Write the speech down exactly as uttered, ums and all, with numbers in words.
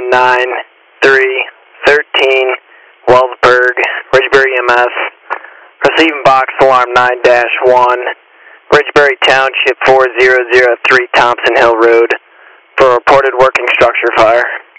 nine three one three, Wellsburg, Ridgebury M S. Receiving box alarm nine dash one, Ridgebury Township four zero zero three Thompson Hill Road for reported working structure fire.